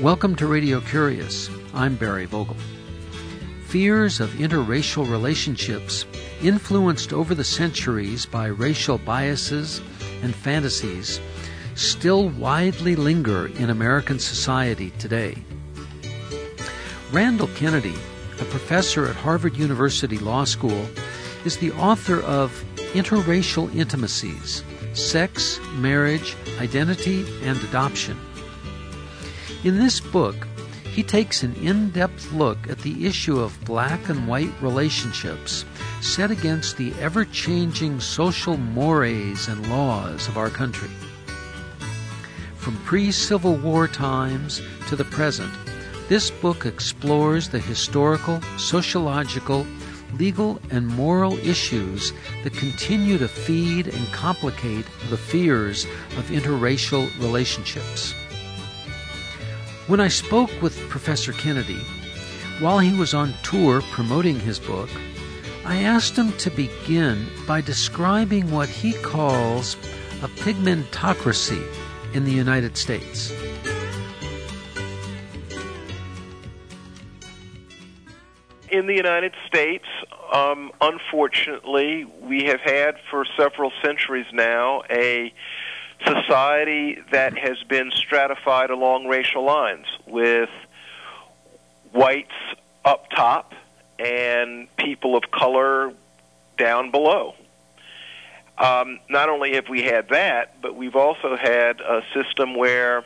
Welcome to Radio Curious. I'm Barry Vogel. Fears of interracial relationships, influenced over the centuries by racial biases and fantasies, still widely linger in American society today. Randall Kennedy, a professor at Harvard University Law School, is the author of Interracial Intimacies: Sex, Marriage, Identity, and Adoption. In this book, he takes an in-depth look at the issue of black and white relationships set against the ever-changing social mores and laws of our country. From pre-Civil War times to the present, this book explores the historical, sociological, legal, and moral issues that continue to feed and complicate the fears of interracial relationships. When I spoke with Professor Kennedy, while he was on tour promoting his book, I asked him to begin by describing what he calls a pigmentocracy in the United States. In the United States, unfortunately, we have had for several centuries now a society that has been stratified along racial lines, with whites up top and people of color down below. Not only have we had that, but we've also had a system where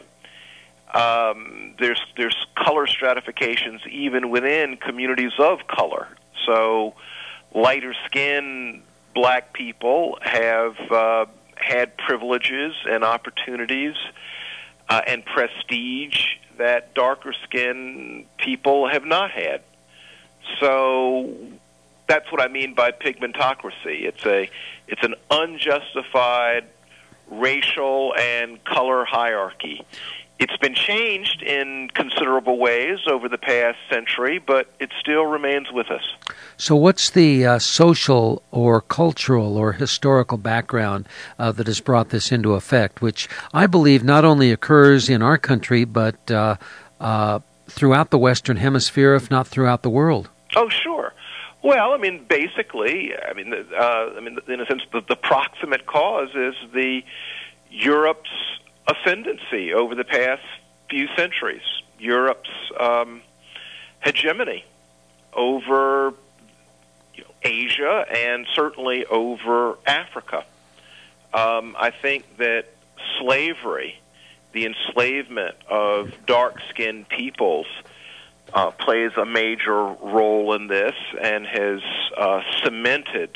there's color stratifications even within communities of color. So lighter skinned black people have had privileges and opportunities and prestige that darker skinned people have not had. So that's what I mean by pigmentocracy. It's an unjustified racial and color hierarchy. It's been changed in considerable ways over the past century, but it still remains with us. So what's the social or cultural or historical background that has brought this into effect, which I believe not only occurs in our country, but throughout the Western Hemisphere, if not throughout the world? Oh, sure. Well, basically, in a sense, the proximate cause is Europe's ascendancy over the past few centuries, Europe's hegemony over Asia and certainly over Africa. I think that slavery, the enslavement of dark-skinned peoples, plays a major role in this and has cemented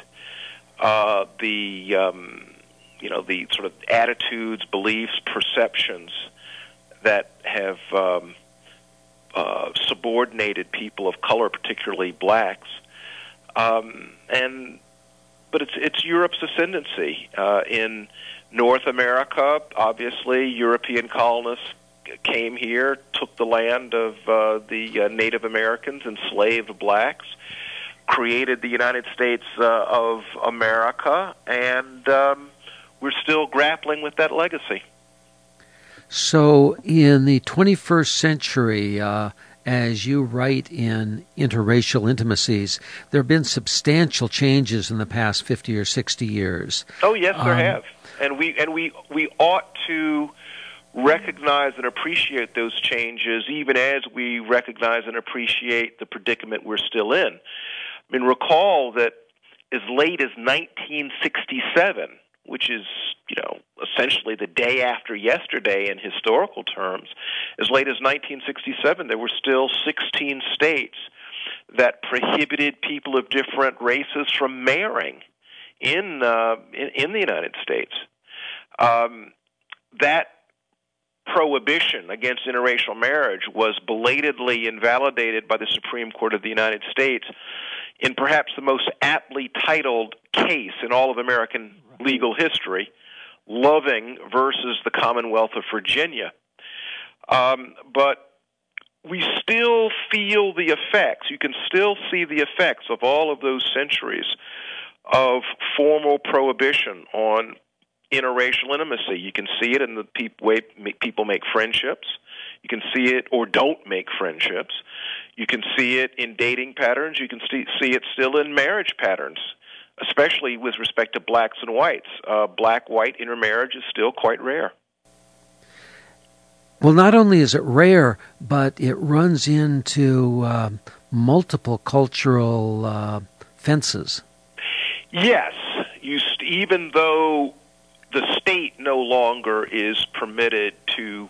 the sort of attitudes, beliefs, perceptions that have subordinated people of color, particularly blacks. But it's Europe's ascendancy. In North America, obviously, European colonists came here, took the land of the Native Americans, enslaved blacks, created the United States of America, and we're still grappling with that legacy. So in the 21st century, as you write in Interracial Intimacies, there have been substantial changes in the past 50 or 60 years. Oh, yes, there have. And we ought to recognize and appreciate those changes, even as we recognize and appreciate the predicament we're still in. Recall that as late as 1967, which is, essentially the day after yesterday in historical terms, as late as 1967, there were still 16 states that prohibited people of different races from marrying in the United States. That prohibition against interracial marriage was belatedly invalidated by the Supreme Court of the United States in perhaps the most aptly titled case in all of American legal history, Loving versus the Commonwealth of Virginia. But we still feel the effects. You can still see the effects of all of those centuries of formal prohibition on interracial intimacy. You can see it in the way people make friendships. You can see it or don't make friendships. You can see it in dating patterns. You can see it still in marriage patterns, especially with respect to blacks and whites. Black-white intermarriage is still quite rare. Well, not only is it rare, but it runs into multiple cultural fences. Yes. Even though the state no longer is permitted to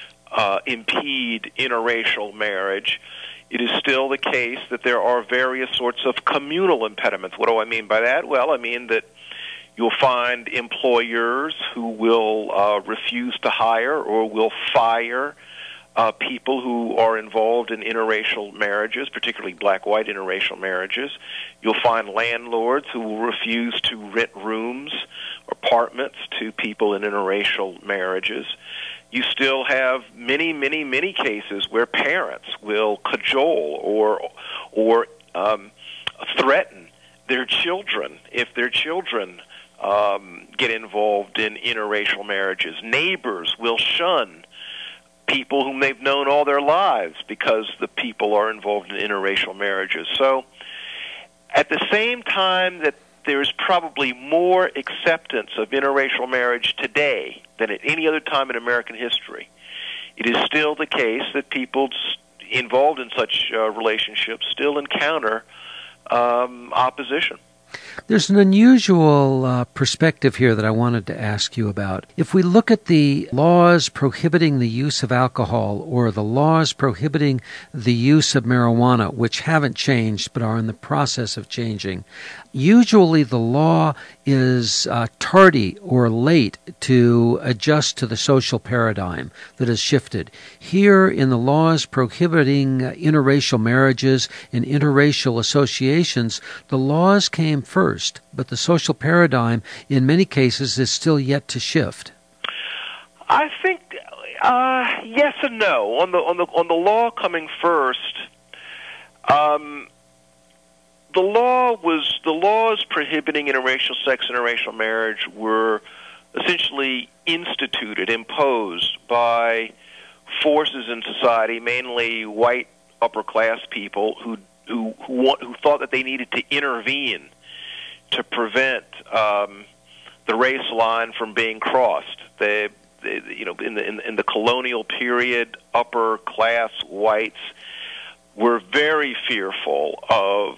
impede interracial marriage, it is still the case that there are various sorts of communal impediments. What do I mean by that? Well, I mean that you'll find employers who will refuse to hire or will fire people who are involved in interracial marriages, particularly black-white interracial marriages. You'll find landlords who will refuse to rent rooms or apartments to people in interracial marriages. You still have many, many, many cases where parents will cajole or threaten their children if their children get involved in interracial marriages. Neighbors will shun people whom they've known all their lives because the people are involved in interracial marriages. So at the same time that there's probably more acceptance of interracial marriage today than at any other time in American history, it is still the case that people involved in such relationships still encounter opposition. There's an unusual perspective here that I wanted to ask you about. If we look at the laws prohibiting the use of alcohol or the laws prohibiting the use of marijuana, which haven't changed but are in the process of changing, usually the law is tardy or late to adjust to the social paradigm that has shifted. Here in the laws prohibiting interracial marriages and interracial associations, the laws came first, but the social paradigm in many cases is still yet to shift. I think yes and no. On the law coming first, the laws prohibiting interracial sex and interracial marriage were essentially imposed by forces in society, mainly white upper class people who thought that they needed to intervene to prevent the race line from being crossed. In the colonial period, upper class whites were very fearful of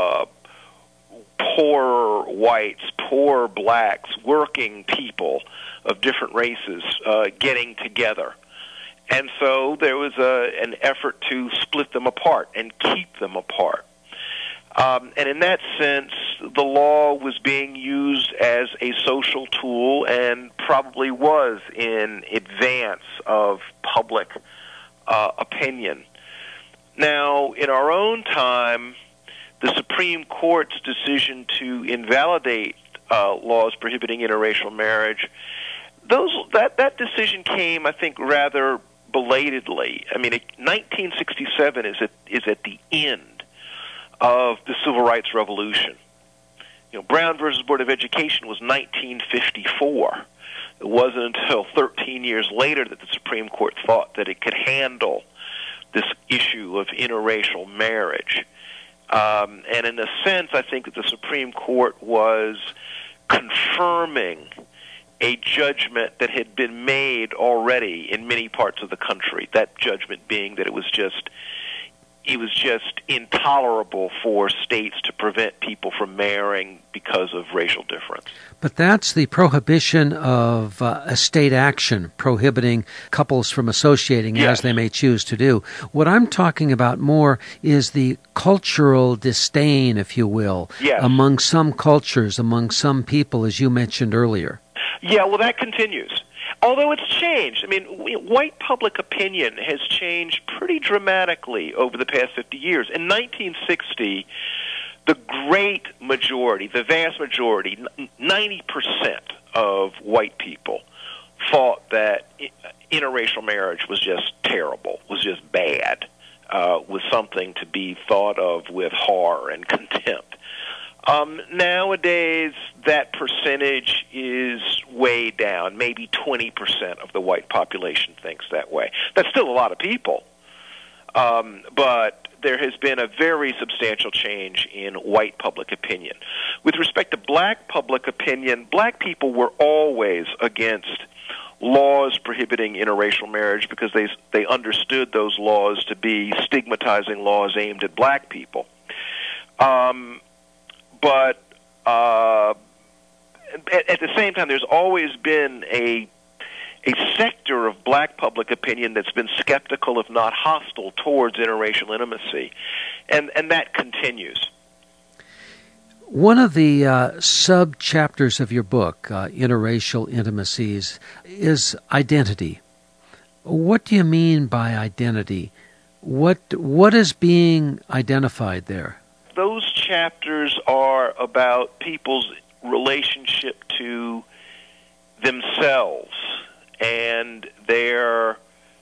poor whites, poor blacks, working people of different races getting together. And so there was an effort to split them apart and keep them apart. And in that sense, the law was being used as a social tool and probably was in advance of public opinion. Now, in our own time, the Supreme Court's decision to invalidate laws prohibiting interracial marriage, that decision came, I think, rather belatedly. I mean, 1967 is at the end of the Civil Rights Revolution. Brown versus Board of Education was 1954. It wasn't until 13 years later that the Supreme Court thought that it could handle this issue of interracial marriage. And in a sense, I think that the Supreme Court was confirming a judgment that had been made already in many parts of the country, that judgment being that it was just intolerable for states to prevent people from marrying because of racial difference. But that's the prohibition of state action, prohibiting couples from associating as they may choose to do. What I'm talking about more is the cultural disdain, if you will, among some cultures, among some people, as you mentioned earlier. Yeah, well, that continues. Although it's changed. I mean, white public opinion has changed pretty dramatically over the past 50 years. In 1960, the great majority, the vast majority, 90% of white people thought that interracial marriage was just terrible, was just bad, was something to be thought of with horror and contempt. Nowadays, that percentage is way down. Maybe 20% of the white population thinks that way. That's still a lot of people, but there has been a very substantial change in white public opinion. With respect to black public opinion, black people were always against laws prohibiting interracial marriage because they understood those laws to be stigmatizing laws aimed at black people. But at the same time, there's always been a sector of black public opinion that's been skeptical, if not hostile, towards interracial intimacy, and that continues. One of the sub-chapters of your book, Interracial Intimacies, is identity. What do you mean by identity? What is being identified there? Those chapters are about people's relationship to themselves and their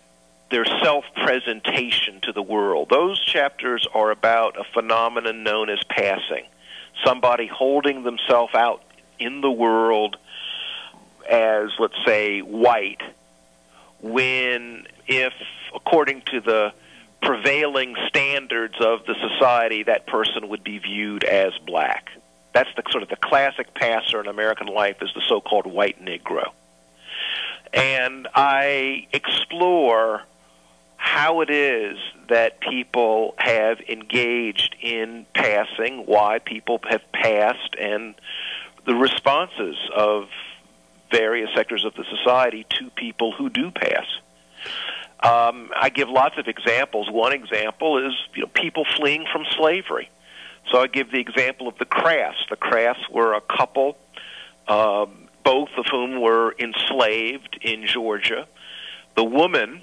self-presentation to the world. Those chapters are about a phenomenon known as passing. Somebody holding themselves out in the world as, let's say, white, when, if, according to the prevailing standards of the society, that person would be viewed as black. That's the sort of the classic passer in American life, is the so-called white Negro. And I explore how it is that people have engaged in passing, why people have passed, and the responses of various sectors of the society to people who do pass. I give lots of examples. One example is people fleeing from slavery. So I give the example of the Crafts. The Crafts were a couple, both of whom were enslaved in Georgia. The woman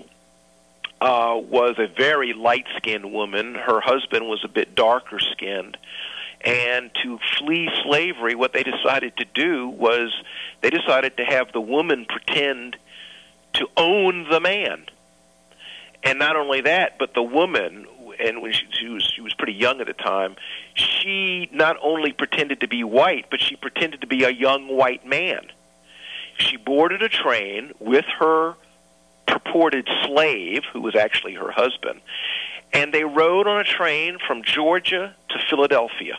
was a very light-skinned woman. Her husband was a bit darker-skinned. And to flee slavery, what they decided to do was they decided to have the woman pretend to own the man. And not only that, but the woman, and when she was pretty young at the time, she not only pretended to be white, but she pretended to be a young white man. She boarded a train with her purported slave, who was actually her husband, and they rode on a train from Georgia to Philadelphia,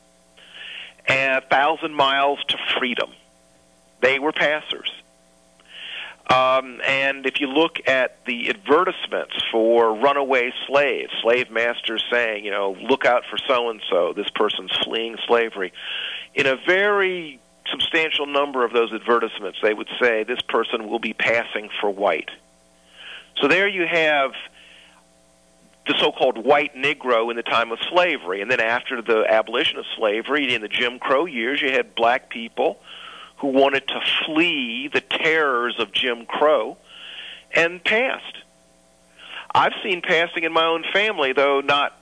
1,000 miles to freedom. They were passers. And if you look at the advertisements for runaway slaves, slave masters saying, look out for so-and-so, this person's fleeing slavery, in a very substantial number of those advertisements, they would say this person will be passing for white. So there you have the so-called white Negro in the time of slavery. And then after the abolition of slavery, in the Jim Crow years, you had black people who wanted to flee the terrors of Jim Crow and passed. I've seen passing in my own family, though not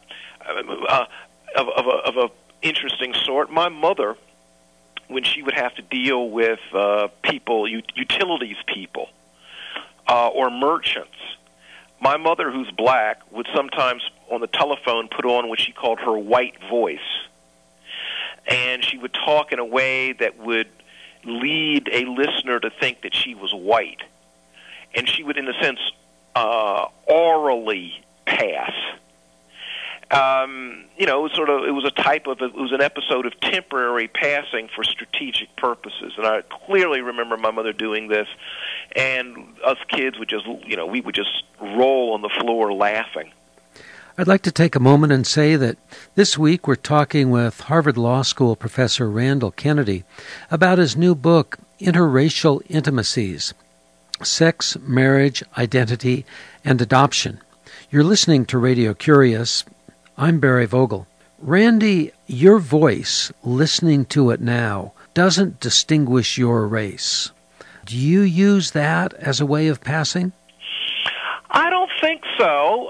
of a interesting sort. My mother, when she would have to deal with people, utilities people, or merchants, my mother, who's black, would sometimes on the telephone put on what she called her white voice. And she would talk in a way that would lead a listener to think that she was white. And she would, in a sense, orally pass. It was an episode of temporary passing for strategic purposes. And I clearly remember my mother doing this, and us kids would just, we would just roll on the floor laughing. I'd like to take a moment and say that this week we're talking with Harvard Law School professor Randall Kennedy about his new book, Interracial Intimacies: Sex, Marriage, Identity, and Adoption. You're listening to Radio Curious. I'm Barry Vogel. Randy, your voice, listening to it now, doesn't distinguish your race. Do you use that as a way of passing? I don't think so.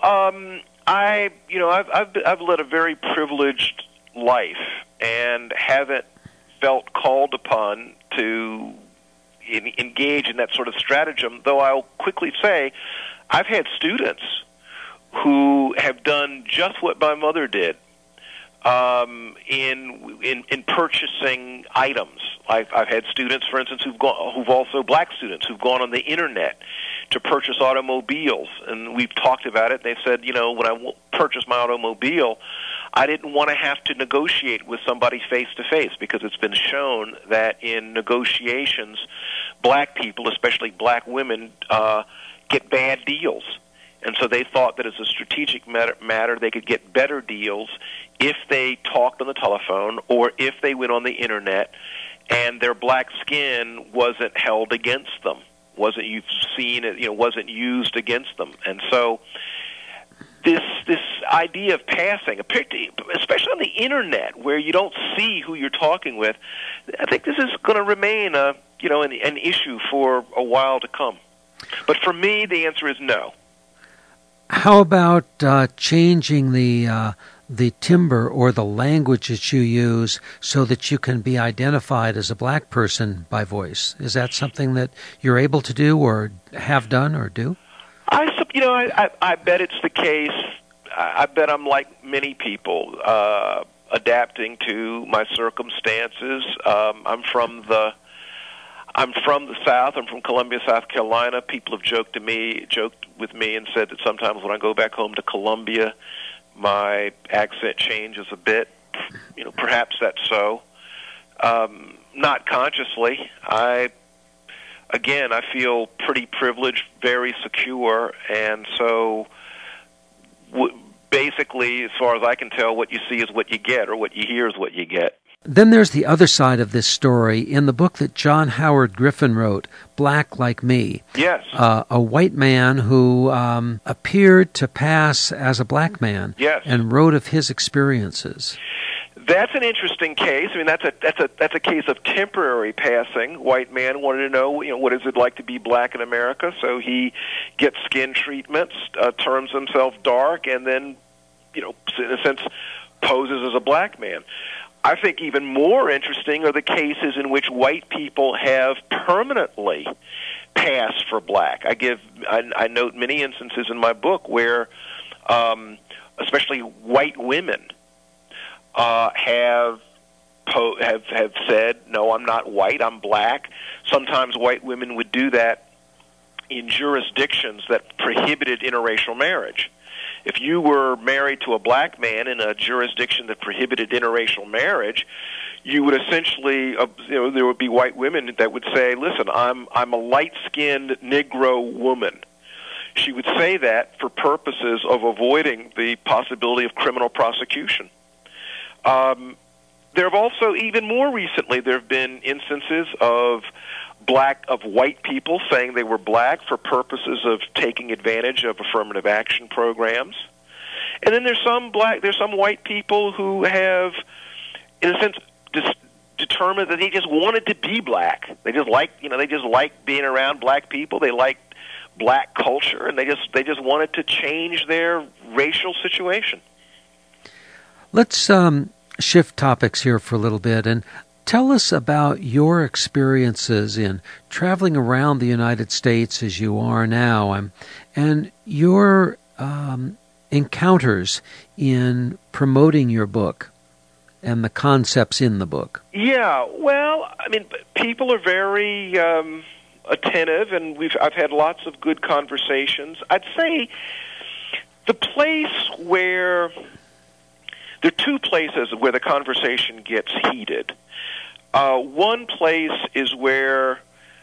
I've led a very privileged life and haven't felt called upon to engage in that sort of stratagem, though I'll quickly say I've had students who have done just what my mother did. in purchasing items. I've had students, for instance, who've also black students who've gone on the internet to purchase automobiles, and we've talked about it. They said, when I purchased my automobile, I didn't want to have to negotiate with somebody face to face, because it's been shown that in negotiations, black people, especially black women, get bad deals. And so they thought that as a strategic matter, they could get better deals if they talked on the telephone or if they went on the internet, and their black skin wasn't held against them, wasn't used against them. And so this idea of passing, especially on the internet where you don't see who you're talking with, I think this is going to remain an issue for a while to come. But for me, the answer is no. How about changing the timbre or the language that you use so that you can be identified as a black person by voice? Is that something that you're able to do or have done or do? I bet it's the case. I bet I'm like many people, adapting to my circumstances. I'm from the South. I'm from Columbia, South Carolina. People have joked with me and said that sometimes when I go back home to Columbia, my accent changes a bit. Perhaps that's so. Not consciously. I feel pretty privileged, very secure, and so basically, as far as I can tell, what you see is what you get, or what you hear is what you get. Then there's the other side of this story. In the book that John Howard Griffin wrote, Black Like Me, yes, a white man who appeared to pass as a black man, yes, and wrote of his experiences. That's an interesting case. I mean, that's a case of temporary passing. White man wanted to know, what is it like to be black in America? So he gets skin treatments, turns himself dark, and then, in a sense, poses as a black man. I think even more interesting are the cases in which white people have permanently passed for black. I note many instances in my book where, especially white women, have said, no, I'm not white, I'm black. Sometimes white women would do that in jurisdictions that prohibited interracial marriage. If you were married to a black man in a jurisdiction that prohibited interracial marriage, you would essentially, there would be white women that would say, listen, I'm a light-skinned Negro woman. She would say that for purposes of avoiding the possibility of criminal prosecution. There have also, even more recently, there have been instances of white people saying they were black for purposes of taking advantage of affirmative action programs. And then there's some white people who have, in a sense, determined that they just wanted to be black. They just like being around black people. They liked black culture, and they just wanted to change their racial situation. Let's shift topics here for a little bit and tell us about your experiences in traveling around the United States as you are now, and your encounters in promoting your book and the concepts in the book. Yeah, well, I mean, people are very attentive, and I've had lots of good conversations. I'd say the place where there are two places where the conversation gets heated. One place is where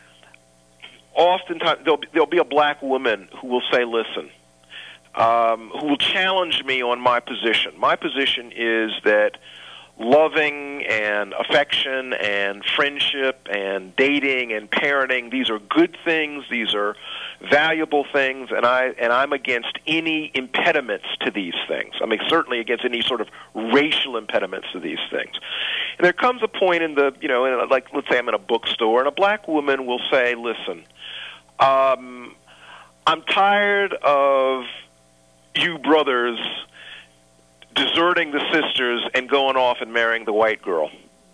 oftentimes there'll be a black woman who will say, listen, who will challenge me on my position. My position is that loving and affection and friendship and dating and parenting, these are good things, these are valuable things, and I'm against any impediments to these things. I mean, certainly against any sort of racial impediments to these things. And there comes a point in like, let's say I'm in a bookstore, and a black woman will say, listen, I'm tired of you brothers deserting the sisters and going off and marrying the white girl,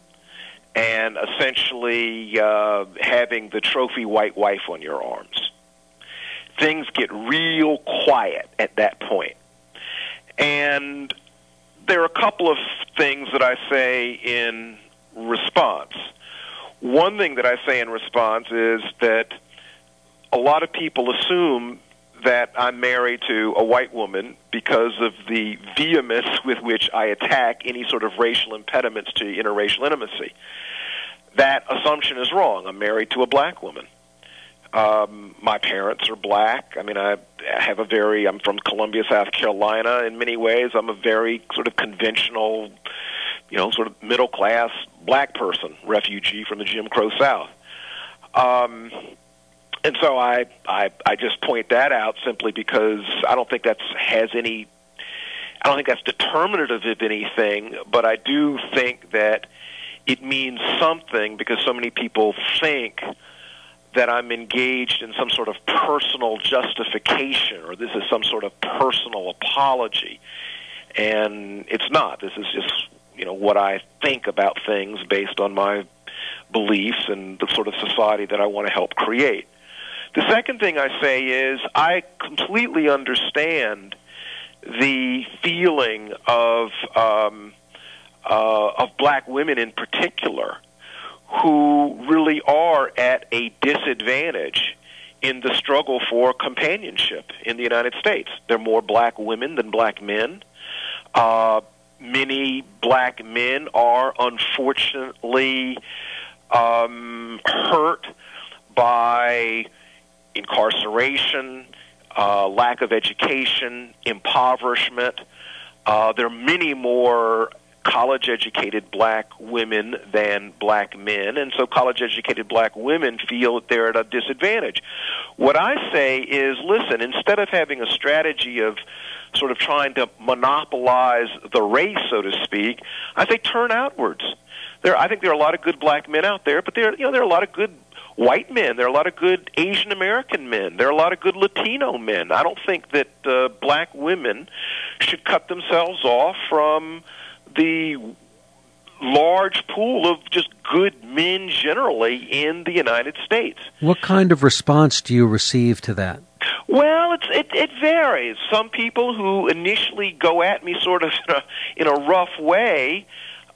and essentially having the trophy white wife on your arms. Things get real quiet at that point. And there are a couple of things that I say in response. One thing that I say in response is that a lot of people assume that I'm married to a white woman because of the vehemence with which I attack any sort of racial impediments to interracial intimacy. That assumption is wrong. I'm married to a black woman. My parents are black. I mean, I'm from Columbia, South Carolina. In many ways, I'm a very sort of conventional, sort of middle-class black person, refugee from the Jim Crow South. And so I just point that out simply because I don't think that's determinative of anything, but I do think that it means something because so many people think that I'm engaged in some sort of personal justification or this is some sort of personal apology. And it's not. This is just, what I think about things based on my beliefs and the sort of society that I want to help create. The second thing I say is I completely understand the feeling of black women in particular who really are at a disadvantage in the struggle for companionship in the United States. There are more black women than black men. Many black men are unfortunately hurt by incarceration, lack of education, impoverishment. There are many more college-educated black women than black men, and so college-educated black women feel that they're at a disadvantage. What I say is, listen, instead of having a strategy of sort of trying to monopolize the race, so to speak, I say turn outwards. I think there are a lot of good black men out there, but there are a lot of good white men. There are a lot of good Asian American men. There are a lot of good Latino men. I don't think that black women should cut themselves off from the large pool of just good men generally in the United States. What kind of response do you receive to that? Well, it varies. Some people who initially go at me sort of in a rough way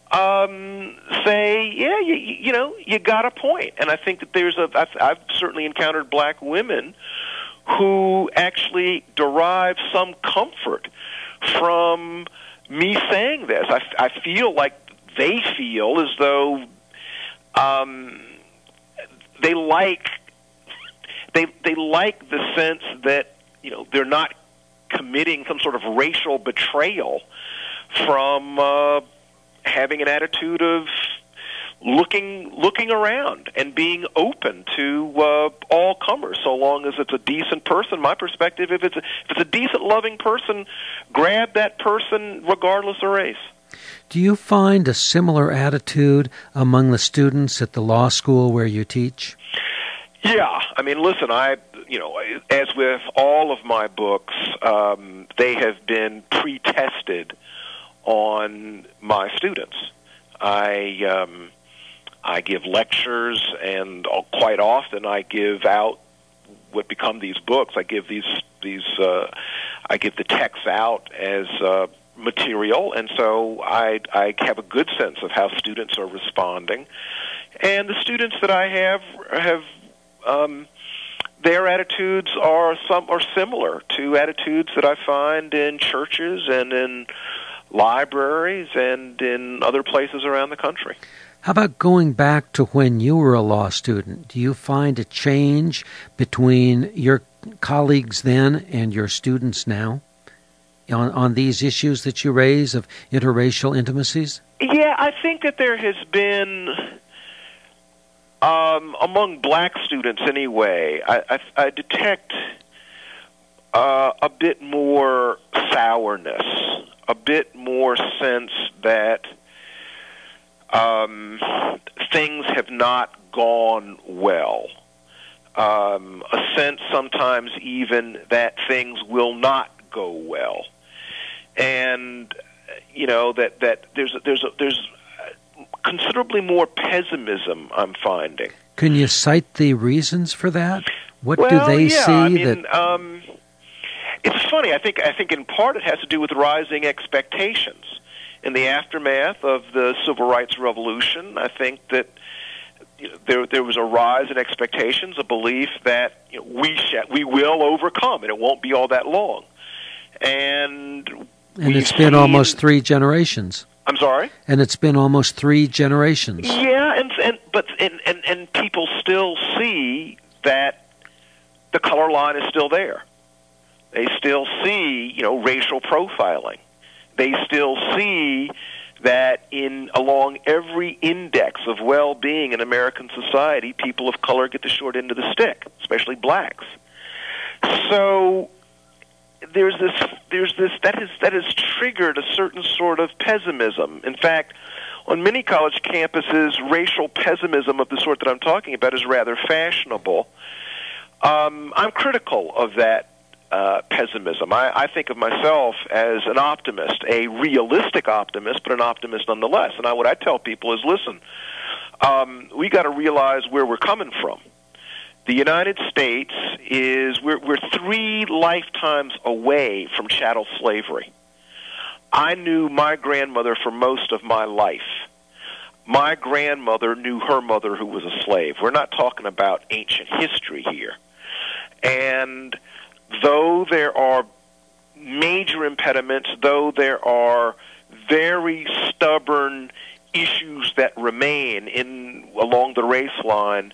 say, yeah, you got a point. And I think that I've certainly encountered black women who actually derive some comfort from me saying this. I feel like they feel as though they like the sense that they're not committing some sort of racial betrayal from having an attitude of looking around and being open to all comers, so long as it's a decent person. My perspective, if it's a decent, loving person, grab that person regardless of race. Do you find a similar attitude among the students at the law school where you teach? Yeah, I mean, listen, as with all of my books, they have been pre-tested on my students. I give lectures, and quite often I give out what become these books. I give I give the texts out as material, and so I have a good sense of how students are responding. And the students that I have their attitudes are similar to attitudes that I find in churches and in libraries and in other places around the country. How about going back to when you were a law student? Do you find a change between your colleagues then and your students now on these issues that you raise of interracial intimacies? Yeah, I think that there has been, among black students anyway, I detect a bit more sourness, a bit more sense that things have not gone well. A sense sometimes even that things will not go well. And that there's considerably more pessimism I'm finding. Can you cite the reasons for that? What do they see it's funny. I think in part it has to do with rising expectations. in the aftermath of the Civil Rights Revolution, I think that there was a rise in expectations, a belief that we will overcome, and it won't be all that long. And it's been almost 3 generations. I'm sorry? And it's been almost 3 generations. Yeah, and people still see that the color line is still there. They still see, racial profiling. They still see that along every index of well-being in American society, people of color get the short end of the stick, especially blacks. So that has triggered a certain sort of pessimism. In fact, on many college campuses, racial pessimism of the sort that I'm talking about is rather fashionable. I'm critical of that pessimism. I think of myself as an optimist, a realistic optimist, but an optimist nonetheless. And what I tell people is, listen, we got to realize where we're coming from. The United States we're 3 lifetimes away from chattel slavery. I knew my grandmother for most of my life. My grandmother knew her mother who was a slave. We're not talking about ancient history here. And though there are major impediments, though there are very stubborn issues that remain along the race line,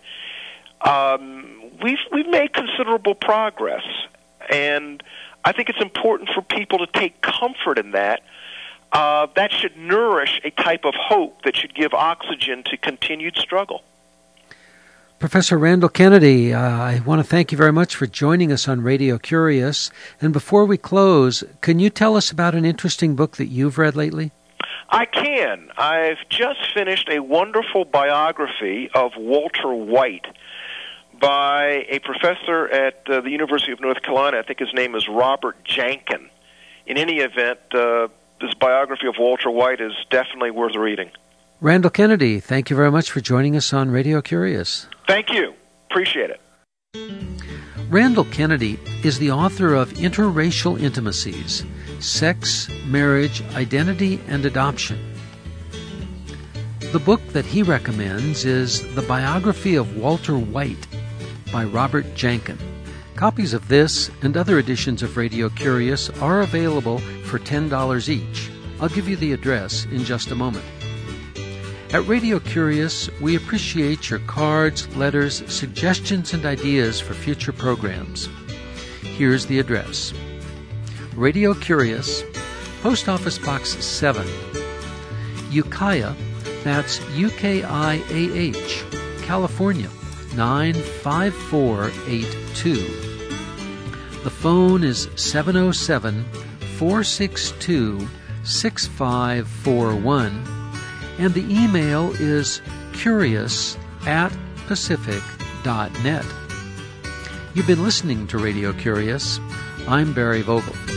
we've made considerable progress, and I think it's important for people to take comfort in that. That should nourish a type of hope that should give oxygen to continued struggle. Professor Randall Kennedy, I want to thank you very much for joining us on Radio Curious. And before we close, can you tell us about an interesting book that you've read lately? I can. I've just finished a wonderful biography of Walter White by a professor at the University of North Carolina. I think his name is Robert Jankin. In any event, this biography of Walter White is definitely worth reading. Randall Kennedy, thank you very much for joining us on Radio Curious. Thank you. Appreciate it. Randall Kennedy is the author of Interracial Intimacies, Sex, Marriage, Identity, and Adoption. The book that he recommends is The Biography of Walter White by Robert Jankin. Copies of this and other editions of Radio Curious are available for $10 each. I'll give you the address in just a moment. At Radio Curious, we appreciate your cards, letters, suggestions, and ideas for future programs. Here's the address. Radio Curious, Post Office Box 7, Ukiah, that's UKIAH, California, 95482. The phone is 707-462-6541. And the email is curious@pacific.net. You've been listening to Radio Curious. I'm Barry Vogel.